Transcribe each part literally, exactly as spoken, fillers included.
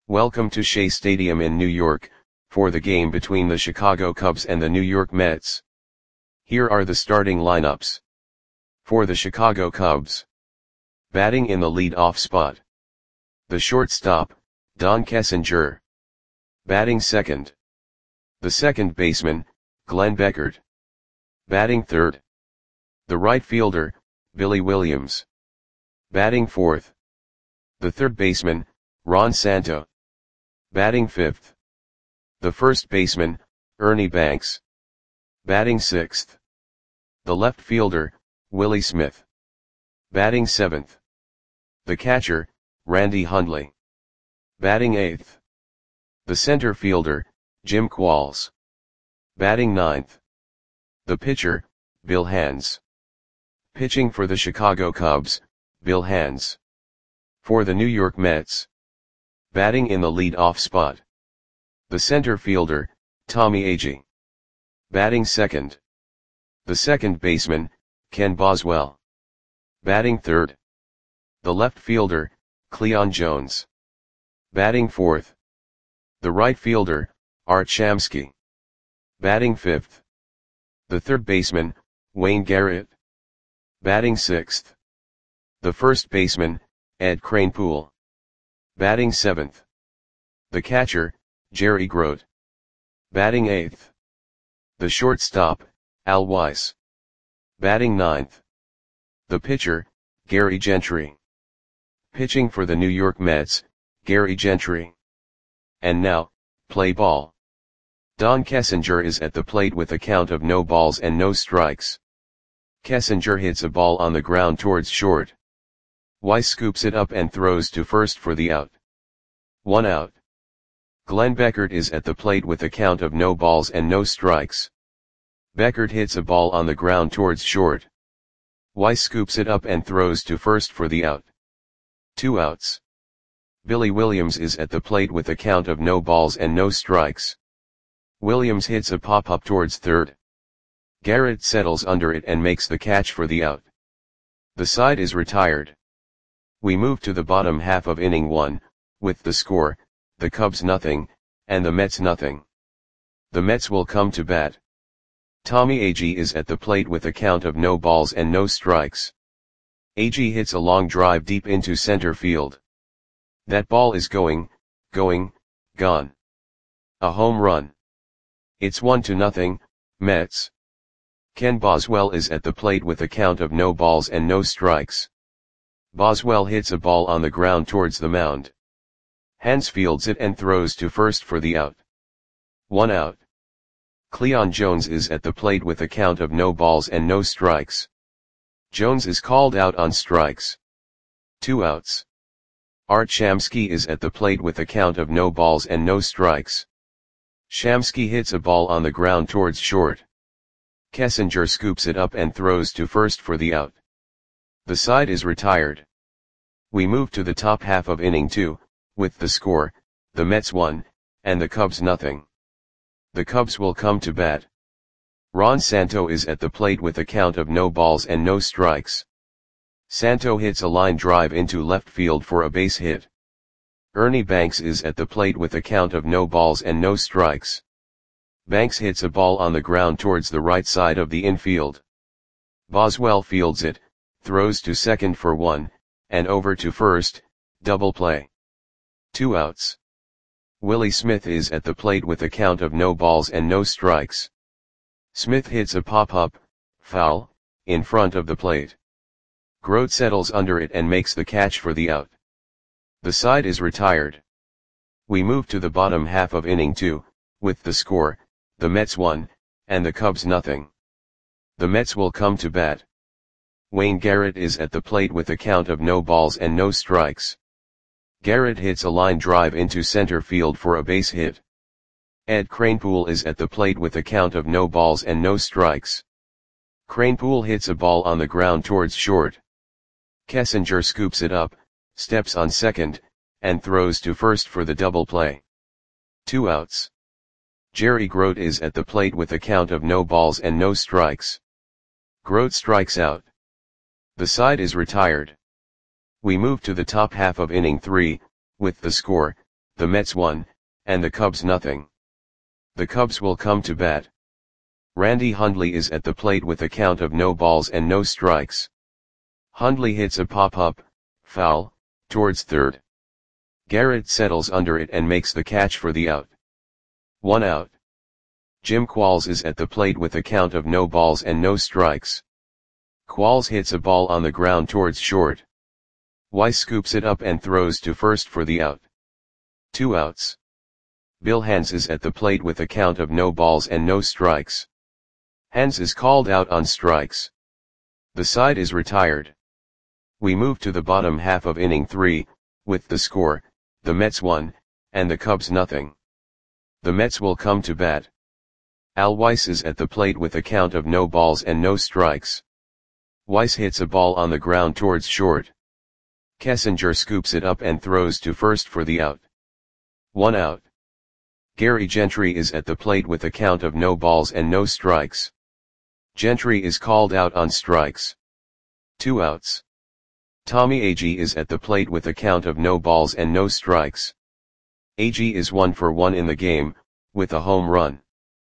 Welcome to Shea Stadium in New York, for the game between the Chicago Cubs and the New York Mets. Here are the starting lineups. For the Chicago Cubs. Batting in the lead-off spot. The shortstop, Don Kessinger. Batting second. The second baseman, Glenn Beckert. Batting third. The right fielder, Billy Williams. Batting fourth. The third baseman, Ron Santo. Batting fifth. The first baseman, Ernie Banks. Batting sixth. The left fielder, Willie Smith. Batting seventh. The catcher, Randy Hundley. Batting eighth. The center fielder, Jim Qualls. Batting ninth. The pitcher, Bill Hands. Pitching for the Chicago Cubs, Bill Hands. For the New York Mets. Batting in the lead-off spot. The center fielder, Tommy Agee. Batting second. The second baseman, Ken Boswell. Batting third. The left fielder, Cleon Jones. Batting fourth. The right fielder, Art Shamsky. Batting fifth. The third baseman, Wayne Garrett. Batting sixth. The first baseman, Ed Kranepool. Batting seventh. The catcher, Jerry Grote. Batting eighth. The shortstop, Al Weiss. Batting ninth. The pitcher, Gary Gentry. Pitching for the New York Mets, Gary Gentry. And now, play ball. Don Kessinger is at the plate with a count of no balls and no strikes. Kessinger hits a ball on the ground towards short. Weiss scoops it up and throws to first for the out. One out. Glenn Beckert is at the plate with a count of no balls and no strikes. Beckert hits a ball on the ground towards short. Weiss scoops it up and throws to first for the out. Two outs. Billy Williams is at the plate with a count of no balls and no strikes. Williams hits a pop-up towards third. Garrett settles under it and makes the catch for the out. The side is retired. We move to the bottom half of inning one, with the score, the Cubs nothing, and the Mets nothing. The Mets will come to bat. Tommy Agee is at the plate with a count of no balls and no strikes. Agee hits a long drive deep into center field. That ball is going, going, gone. A home run. It's one to nothing, Mets. Ken Boswell is at the plate with a count of no balls and no strikes. Boswell hits a ball on the ground towards the mound. Hands fields it and throws to first for the out. One out. Cleon Jones is at the plate with a count of no balls and no strikes. Jones is called out on strikes. Two outs. Art Shamsky is at the plate with a count of no balls and no strikes. Shamsky hits a ball on the ground towards short. Kessinger scoops it up and throws to first for the out. The side is retired. We move to the top half of inning two, with the score, the Mets one, and the Cubs nothing. The Cubs will come to bat. Ron Santo is at the plate with a count of no balls and no strikes. Santo hits a line drive into left field for a base hit. Ernie Banks is at the plate with a count of no balls and no strikes. Banks hits a ball on the ground towards the right side of the infield. Boswell fields it, throws to second for one, and over to first, double play. Two outs. Willie Smith is at the plate with a count of no balls and no strikes. Smith hits a pop-up, foul, in front of the plate. Grote settles under it and makes the catch for the out. The side is retired. We move to the bottom half of inning two, with the score, the Mets one, and the Cubs nothing. The Mets will come to bat. Wayne Garrett is at the plate with a count of no balls and no strikes. Garrett hits a line drive into center field for a base hit. Ed Kranepool is at the plate with a count of no balls and no strikes. Kranepool hits a ball on the ground towards short. Kessinger scoops it up, steps on second, and throws to first for the double play. Two outs. Jerry Grote is at the plate with a count of no balls and no strikes. Grote strikes out. The side is retired. We move to the top half of inning three, with the score, the Mets one, and the Cubs nothing. The Cubs will come to bat. Randy Hundley is at the plate with a count of no balls and no strikes. Hundley hits a pop-up, foul, towards third. Garrett settles under it and makes the catch for the out. One out. Jim Qualls is at the plate with a count of no balls and no strikes. Qualls hits a ball on the ground towards short. Weiss scoops it up and throws to first for the out. Two outs. Bill Hands is at the plate with a count of no balls and no strikes. Hands is called out on strikes. The side is retired. We move to the bottom half of inning three, with the score, the Mets one, and the Cubs nothing. The Mets will come to bat. Al Weiss is at the plate with a count of no balls and no strikes. Weiss hits a ball on the ground towards short. Kessinger scoops it up and throws to first for the out. One out. Gary Gentry is at the plate with a count of no balls and no strikes. Gentry is called out on strikes. Two outs. Tommy Agee is at the plate with a count of no balls and no strikes. Agee is one for one in the game, with a home run.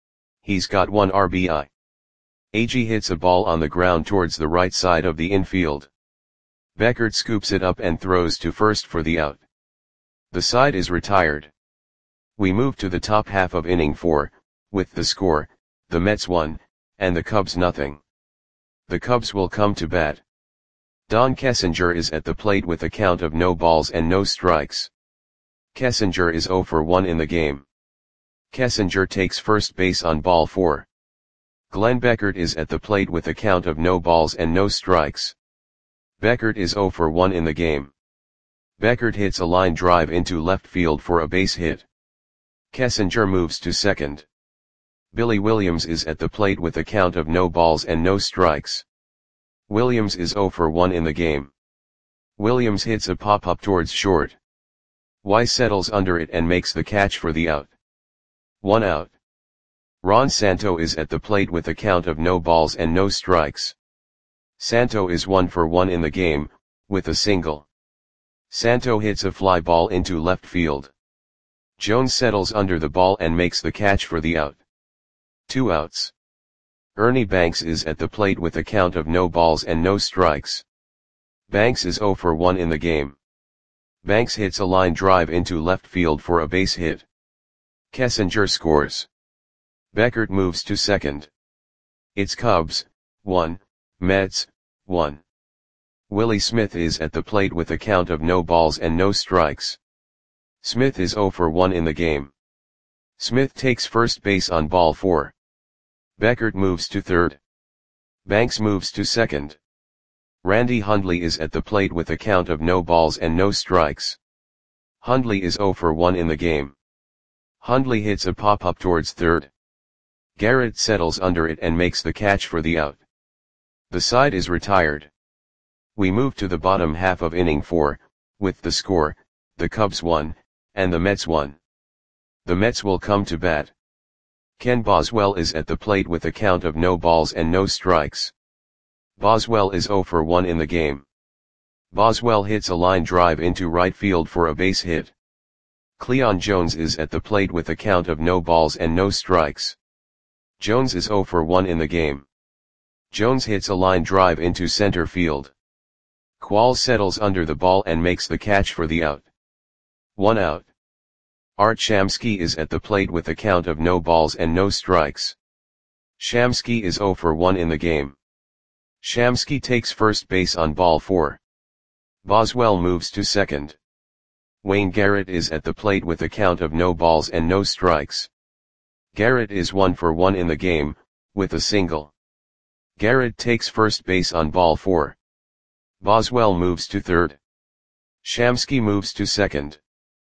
He's got one R B I. Agee hits a ball on the ground towards the right side of the infield. Beckert scoops it up and throws to first for the out. The side is retired. We move to the top half of inning four, with the score, the Mets one, and the Cubs nothing. The Cubs will come to bat. Don Kessinger is at the plate with a count of no balls and no strikes. Kessinger is zero for one in the game. Kessinger takes first base on ball four. Glenn Beckert is at the plate with a count of no balls and no strikes. Beckert is zero for one in the game. Beckert hits a line drive into left field for a base hit. Kessinger moves to second. Billy Williams is at the plate with a count of no balls and no strikes. Williams is zero for one in the game. Williams hits a pop-up towards short. Weiss settles under it and makes the catch for the out. One out. Ron Santo is at the plate with a count of no balls and no strikes. Santo is one for one in the game, with a single. Santo hits a fly ball into left field. Jones settles under the ball and makes the catch for the out. Two outs. Ernie Banks is at the plate with a count of no balls and no strikes. Banks is zero for one in the game. Banks hits a line drive into left field for a base hit. Kessinger scores. Beckert moves to second. It's Cubs, one, Mets, one. Willie Smith is at the plate with a count of no balls and no strikes. Smith is zero for one in the game. Smith takes first base on ball four. Beckert moves to third. Banks moves to second. Randy Hundley is at the plate with a count of no balls and no strikes. Hundley is zero for one in the game. Hundley hits a pop-up towards third. Garrett settles under it and makes the catch for the out. The side is retired. We move to the bottom half of inning four, with the score, the Cubs one, and the Mets one. The Mets will come to bat. Ken Boswell is at the plate with a count of no balls and no strikes. Boswell is zero for one in the game. Boswell hits a line drive into right field for a base hit. Cleon Jones is at the plate with a count of no balls and no strikes. Jones is zero for one in the game. Jones hits a line drive into center field. Qualls settles under the ball and makes the catch for the out. One out. Art Shamsky is at the plate with a count of no balls and no strikes. Shamsky is zero for one in the game. Shamsky takes first base on ball four. Boswell moves to second. Wayne Garrett is at the plate with a count of no balls and no strikes. Garrett is one for one in the game, with a single. Garrett takes first base on ball four. Boswell moves to third. Shamsky moves to second.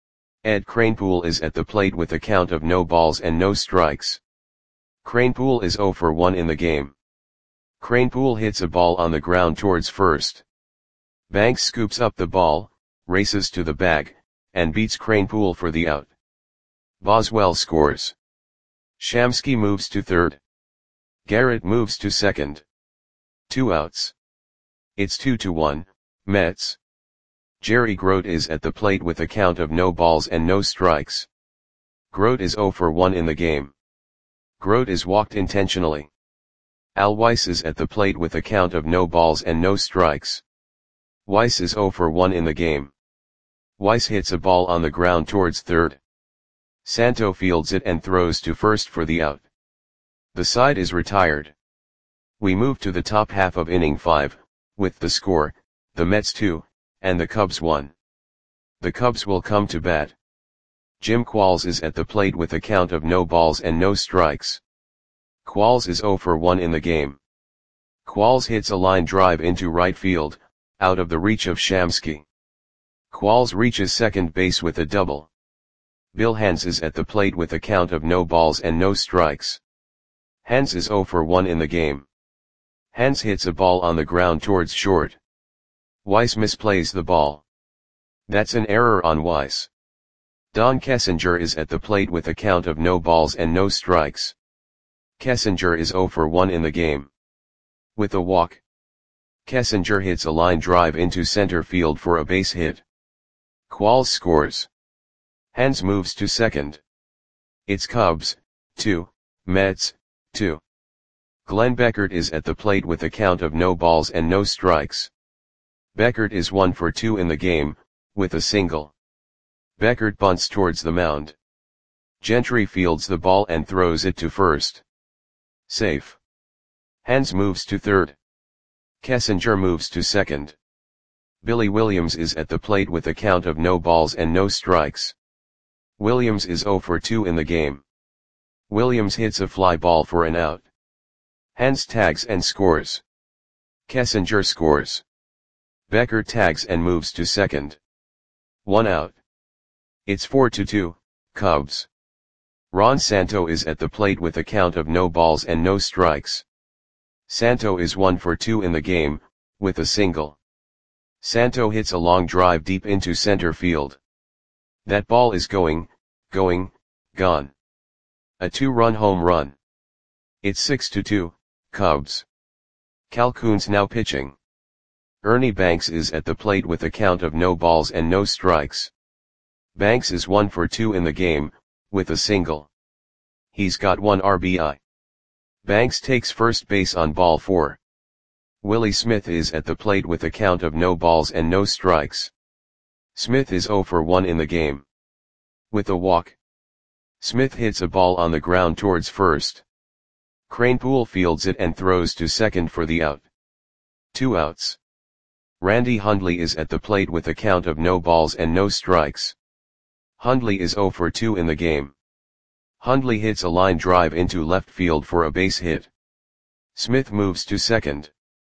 Ed Kranepool is at the plate with a count of no balls and no strikes. Kranepool is zero for one in the game. Kranepool hits a ball on the ground towards first. Banks scoops up the ball, races to the bag, and beats Kranepool for the out. Boswell scores. Shamsky moves to third. Garrett moves to second. Two outs. It's two to one, Mets. Jerry Grote is at the plate with a count of no balls and no strikes. Grote is zero for one in the game. Grote is walked intentionally. Al Weiss is at the plate with a count of no balls and no strikes. Weiss is zero for one in the game. Weiss hits a ball on the ground towards third. Santo fields it and throws to first for the out. The side is retired. We move to the top half of inning five, with the score, the Mets two, and the Cubs one. The Cubs will come to bat. Jim Qualls is at the plate with a count of no balls and no strikes. Qualls is zero for one in the game. Qualls hits a line drive into right field, out of the reach of Shamsky. Qualls reaches second base with a double. Bill Hands is at the plate with a count of no balls and no strikes. Hands is zero for one in the game. Hands hits a ball on the ground towards short. Weiss misplays the ball. That's an error on Weiss. Don Kessinger is at the plate with a count of no balls and no strikes. Kessinger is zero for one in the game. With a walk, Kessinger hits a line drive into center field for a base hit. Qualls scores. Hands moves to second. It's Cubs, two, Mets, two. Glenn Beckert is at the plate with a count of no balls and no strikes. Beckert is one for two in the game, with a single. Beckert bunts towards the mound. Gentry fields the ball and throws it to first. Safe. Hands moves to third. Kessinger moves to second. Billy Williams is at the plate with a count of no balls and no strikes. Williams is zero for two in the game. Williams hits a fly ball for an out. Hands tags and scores. Kessinger scores. Beckert tags and moves to second. One out. It's four to two, Cubs. Ron Santo is at the plate with a count of no balls and no strikes. Santo is one for two in the game, with a single. Santo hits a long drive deep into center field. That ball is going, going, gone. A two-run home run. It's six to two, Cubs. Calhoun's now pitching. Ernie Banks is at the plate with a count of no balls and no strikes. Banks is one for two in the game, with a single. He's got one R B I. Banks takes first base on ball four. Willie Smith is at the plate with a count of no balls and no strikes. Smith is zero for one in the game. With a walk, Smith hits a ball on the ground towards first. Kranepool fields it and throws to second for the out. Two outs. Randy Hundley is at the plate with a count of no balls and no strikes. Hundley is zero for two in the game. Hundley hits a line drive into left field for a base hit. Smith moves to second.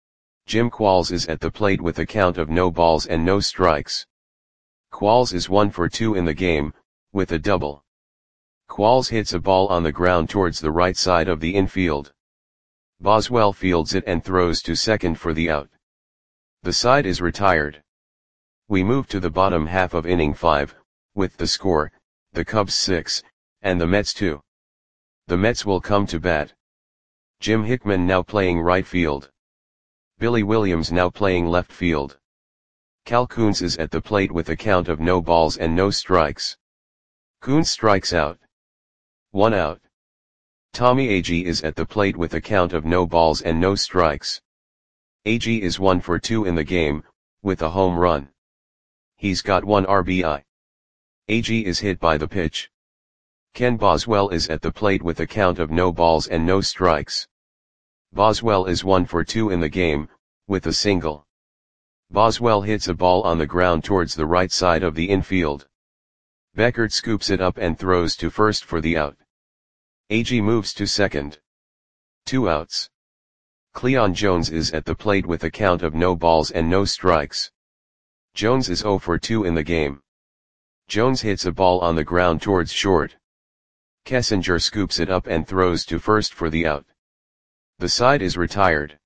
Jim Qualls is at the plate with a count of no balls and no strikes. Qualls is one for two in the game, with a double. Qualls hits a ball on the ground towards the right side of the infield. Boswell fields it and throws to second for the out. The side is retired. We move to the bottom half of inning five, with the score, the Cubs six, and the Mets two. The Mets will come to bat. Jim Hickman now playing right field. Billy Williams now playing left field. Calhoun is at the plate with a count of no balls and no strikes. Coons strikes out. One out. Tommy Agee is at the plate with a count of no balls and no strikes. Agee is one for two in the game, with a home run. He's got one R B I. Agee is hit by the pitch. Ken Boswell is at the plate with a count of no balls and no strikes. Boswell is one for two in the game, with a single. Boswell hits a ball on the ground towards the right side of the infield. Beckert scoops it up and throws to first for the out. Agee moves to second. Two outs. Cleon Jones is at the plate with a count of no balls and no strikes. Jones is zero for two in the game. Jones hits a ball on the ground towards short. Kessinger scoops it up and throws to first for the out. The side is retired.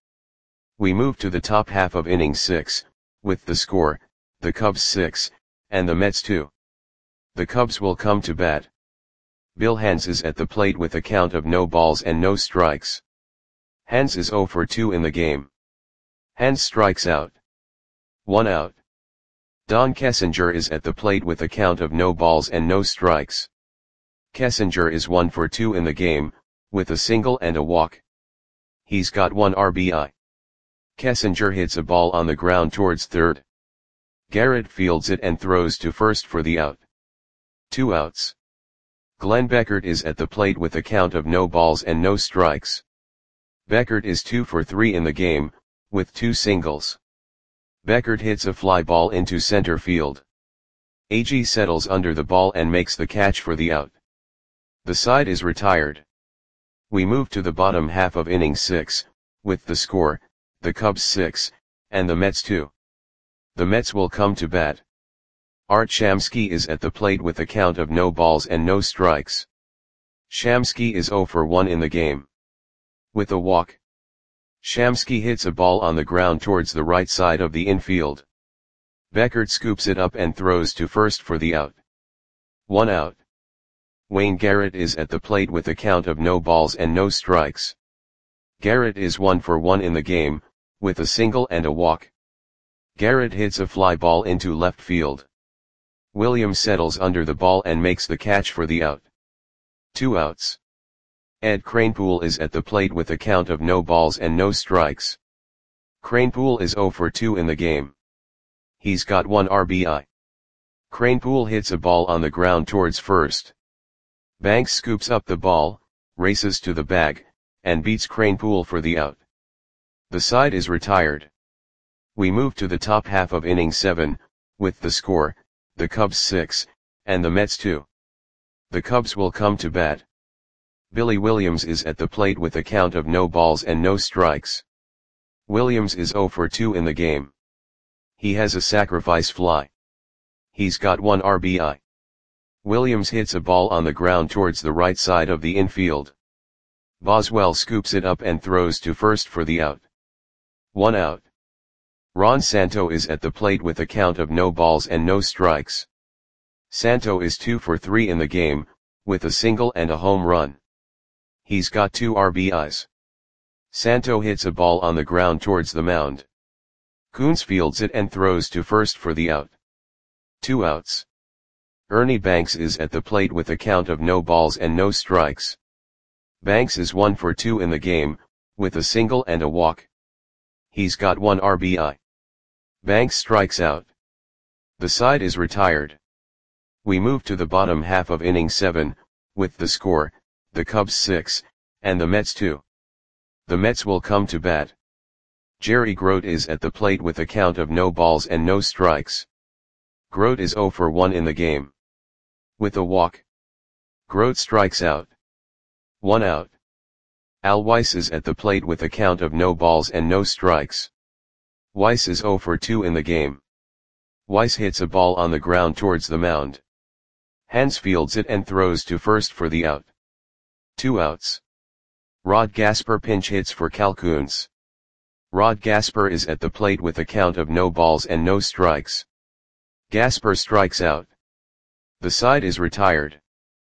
We move to the top half of inning six, with the score, the Cubs six, and the Mets two. The Cubs will come to bat. Bill Hands is at the plate with a count of no balls and no strikes. Hands is zero for two in the game. Hands strikes out. One out. Don Kessinger is at the plate with a count of no balls and no strikes. Kessinger is one for two in the game, with a single and a walk. He's got one R B I. Kessinger hits a ball on the ground towards third. Garrett fields it and throws to first for the out. Two outs. Glenn Beckert is at the plate with a count of no balls and no strikes. Beckert is two for three in the game, with two singles. Beckert hits a fly ball into center field. Agee settles under the ball and makes the catch for the out. The side is retired. We move to the bottom half of inning six, with the score, the Cubs six, and the Mets two. The Mets will come to bat. Art Shamsky is at the plate with a count of no balls and no strikes. Shamsky is zero for one in the game. With a walk. Shamsky hits a ball on the ground towards the right side of the infield. Beckert scoops it up and throws to first for the out. One out. Wayne Garrett is at the plate with a count of no balls and no strikes. Garrett is one for one in the game, with a single and a walk. Garrett hits a fly ball into left field. Williams settles under the ball and makes the catch for the out. Two outs. Ed Kranepool is at the plate with a count of no balls and no strikes. Kranepool is zero for two in the game. He's got one R B I. Kranepool hits a ball on the ground towards first. Banks scoops up the ball, races to the bag, and beats Kranepool for the out. The side is retired. We move to the top half of inning seven, with the score, the Cubs six, and the Mets two. The Cubs will come to bat. Billy Williams is at the plate with a count of no balls and no strikes. Williams is zero for two in the game. He has a sacrifice fly. He's got one R B I. Williams hits a ball on the ground towards the right side of the infield. Boswell scoops it up and throws to first for the out. One out. Ron Santo is at the plate with a count of no balls and no strikes. Santo is two for three in the game, with a single and a home run. He's got two R B Is. Santo hits a ball on the ground towards the mound. Coons fields it and throws to first for the out. Two outs. Ernie Banks is at the plate with a count of no balls and no strikes. Banks is one for two in the game, with a single and a walk. He's got one R B I. Banks strikes out. The side is retired. We move to the bottom half of inning seven, with the score, the Cubs six, and the Mets two. The Mets will come to bat. Jerry Grote is at the plate with a count of no balls and no strikes. Grote is zero for one in the game. With a walk. Grote strikes out. One out. Al Weiss is at the plate with a count of no balls and no strikes. Weiss is zero for two in the game. Weiss hits a ball on the ground towards the mound. Hans fields it and throws to first for the out. Two outs. Rod Gasper pinch hits for Cal Koons. Rod Gasper is at the plate with a count of no balls and no strikes. Gasper strikes out. The side is retired.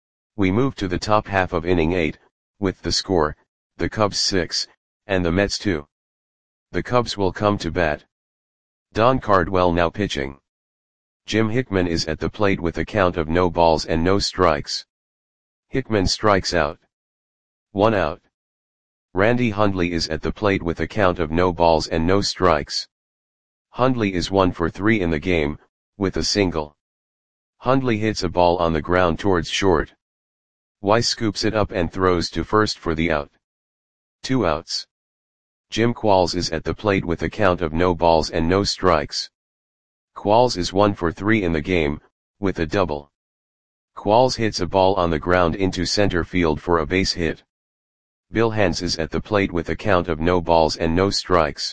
We move to the top half of inning eight, with the score, the Cubs six, and the Mets two. The Cubs will come to bat. Don Cardwell now pitching. Jim Hickman is at the plate with a count of no balls and no strikes. Hickman strikes out. One out. Randy Hundley is at the plate with a count of no balls and no strikes. Hundley is one for three in the game, with a single. Hundley hits a ball on the ground towards short. Weiss scoops it up and throws to first for the out. Two outs. Jim Qualls is at the plate with a count of no balls and no strikes. Qualls is one for three in the game, with a double. Qualls hits a ball on the ground into center field for a base hit. Bill Hans is at the plate with a count of no balls and no strikes.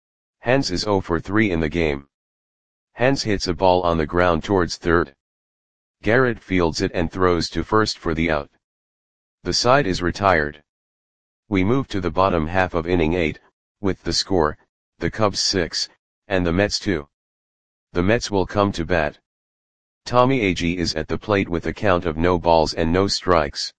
Hans is zero for three in the game. Hans hits a ball on the ground towards third. Garrett fields it and throws to first for the out. The side is retired. We move to the bottom half of inning eight, with the score, the Cubs six, and the Mets two. The Mets will come to bat. Tommy Agee is at the plate with a count of no balls and no strikes.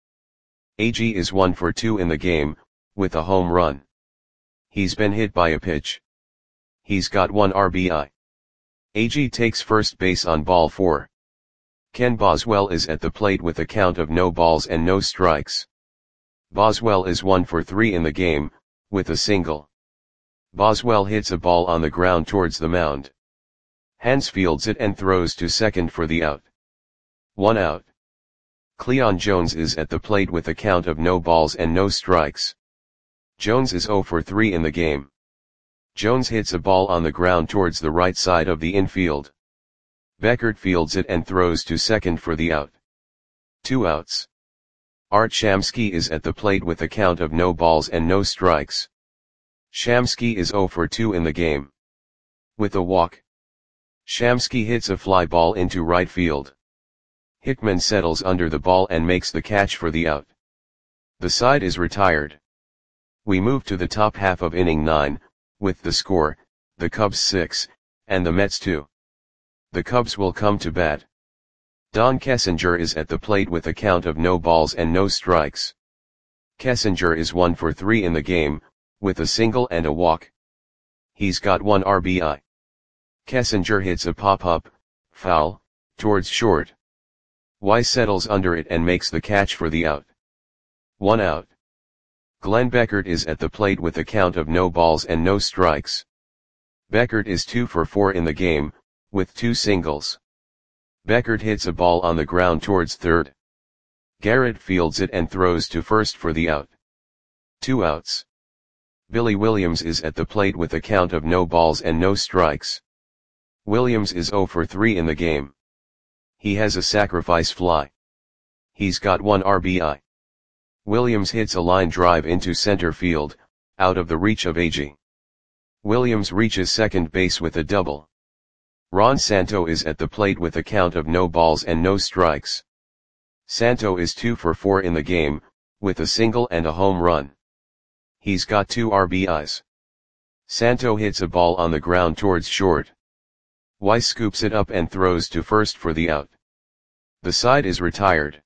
Agee is one for two in the game, with a home run. He's been hit by a pitch. He's got one R B I. Agee takes first base on ball four. Ken Boswell is at the plate with a count of no balls and no strikes. Boswell is one for three in the game, with a single. Boswell hits a ball on the ground towards the mound. Hans fields it and throws to second for the out. One out. Cleon Jones is at the plate with a count of no balls and no strikes. Jones is zero for three in the game. Jones hits a ball on the ground towards the right side of the infield. Beckert fields it and throws to second for the out. Two outs. Art Shamsky is at the plate with a count of no balls and no strikes. Shamsky is zero for two in the game. With a walk. Shamsky hits a fly ball into right field. Hickman settles under the ball and makes the catch for the out. The side is retired. We move to the top half of inning nine, with the score, the Cubs six, and the Mets two. The Cubs will come to bat. Don Kessinger is at the plate with a count of no balls and no strikes. Kessinger is one for three in the game, with a single and a walk. He's got one R B I. Kessinger hits a pop-up, foul, towards short. Weiss settles under it and makes the catch for the out. One out. Glenn Beckert is at the plate with a count of no balls and no strikes. Beckert is two for four in the game, with two singles. Beckert hits a ball on the ground towards third. Garrett fields it and throws to first for the out. Two outs. Billy Williams is at the plate with a count of no balls and no strikes. Williams is zero for three in the game. He has a sacrifice fly. He's got one R B I. Williams hits a line drive into center field, out of the reach of Agee. Williams reaches second base with a double. Ron Santo is at the plate with a count of no balls and no strikes. Santo is two for four in the game, with a single and a home run. He's got two R B Is. Santo hits a ball on the ground towards short. Weiss scoops it up and throws to first for the out. The side is retired.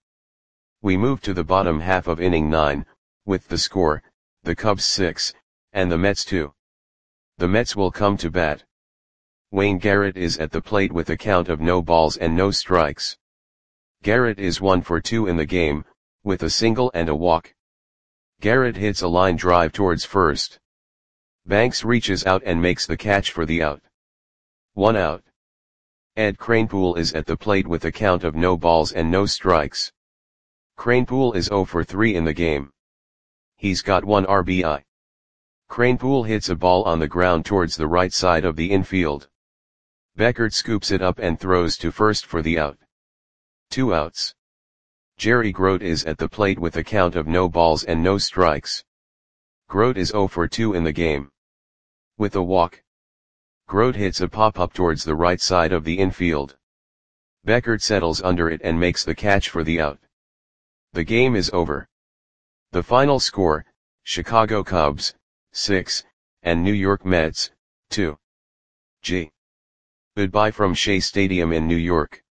We move to the bottom half of inning nine, with the score, the Cubs six, and the Mets two. The Mets will come to bat. Wayne Garrett is at the plate with a count of no balls and no strikes. Garrett is one for two in the game, with a single and a walk. Garrett hits a line drive towards first. Banks reaches out and makes the catch for the out. One out. Ed Kranepool is at the plate with a count of no balls and no strikes. Kranepool is zero for three in the game. He's got one R B I. Kranepool hits a ball on the ground towards the right side of the infield. Beckert scoops it up and throws to first for the out. Two outs. Jerry Grote is at the plate with a count of no balls and no strikes. Grote is zero for two in the game. With a walk. Grote hits a pop-up towards the right side of the infield. Beckert settles under it and makes the catch for the out. The game is over. The final score, Chicago Cubs, six, and New York Mets, two. G. Goodbye from Shea Stadium in New York.